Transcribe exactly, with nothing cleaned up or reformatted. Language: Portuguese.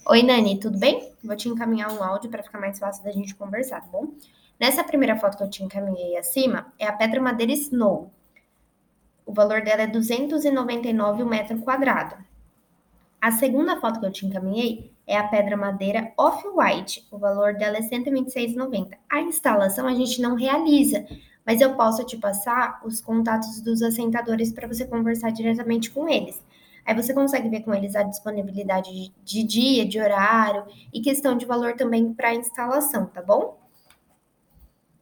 Oi, Nani, tudo bem? Vou te encaminhar um áudio para ficar mais fácil da gente conversar, tá bom? Nessa primeira foto que eu te encaminhei acima, é a pedra madeira Snow. O valor dela é duzentos e noventa e nove o metro quadrado. A segunda foto que eu te encaminhei é a pedra madeira Off-White. O valor dela é cento e vinte e seis reais e noventa centavos. A instalação a gente não realiza, mas eu posso te passar os contatos dos assentadores para você conversar diretamente com eles. Aí você consegue ver com eles a disponibilidade de dia, de horário e questão de valor também para a instalação, tá bom?